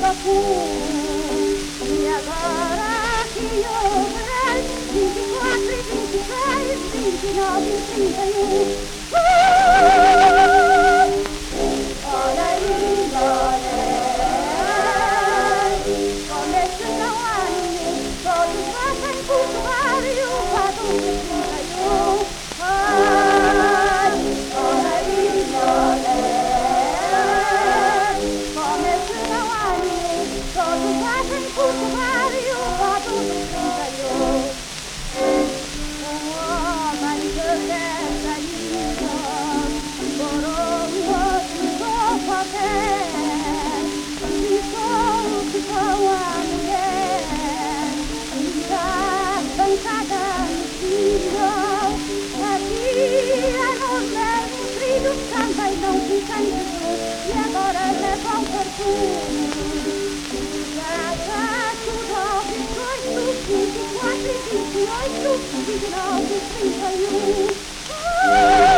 procuro. E agora que houve 24, 26, 29 e 31. Olha aí, olha aí, como esse não há ninguém, todos fazem cultuar e o fado de 31. Ai, olha aí, olha aí, como esse não há ninguém, todos fazem cultuar e o fado de 31. Um homem que dessa ilha morou no outro qualquer, ficou com a mulher e da bancada no tiro. Havia no mesmo trilho também não ficam Jesus e agora levam perfume. Já tudo 28, 24 e 28, 29 e 31.